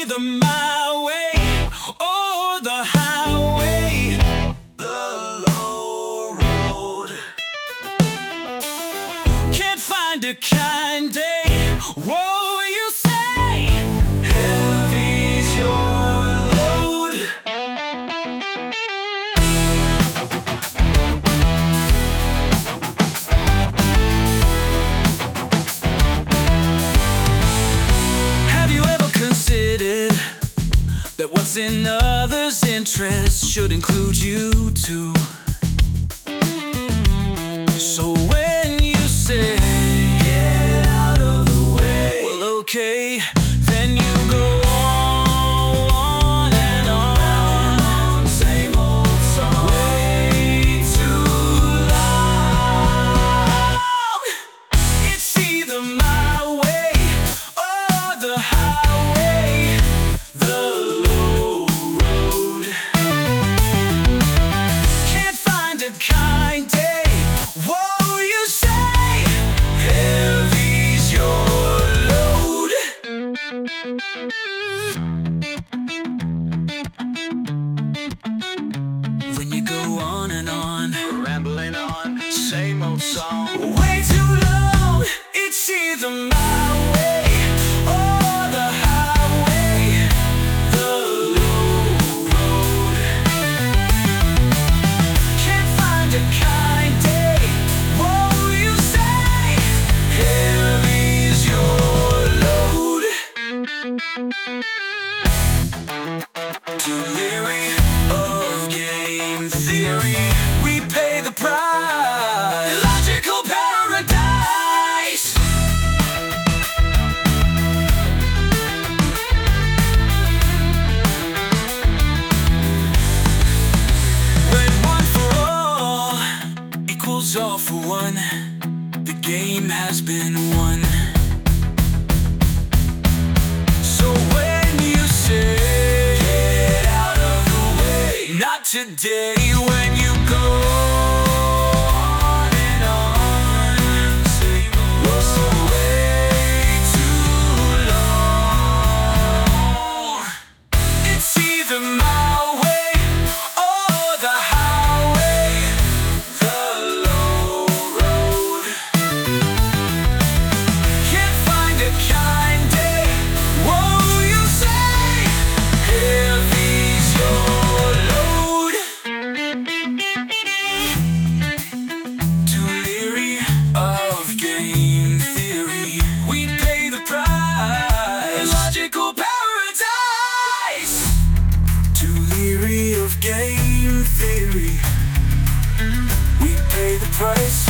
either my way or the highway, the low road. Can't find a kind day. Whoa, you say heavy's your load. Have you ever considered that what's in others' interests should include you too? So when you say get out of the way, well, okay, then you go on and on, same old song, way too long. It's either my way or the highway, the low road. Can't find a kind day. Whoa, you say heavy's your load. When you go on and on, rambling on, same old song, way too long. It's either my way or the highway, the low road. Can't find a kind day. Whoa, you say heavy's your load. Too leery of game theory, we pay the price. Logical paradise. When one for all equals all for one, the game has been won. So when you say get out of the way, not today. When you go on and on, same old, way too long. It's either my way or the highway, the low road. Can't find a kind day. Whoa, you say heavy's your load. Too leery of game theory, we pay the price. Logical paradise. Too leery of game theory, we pay the price.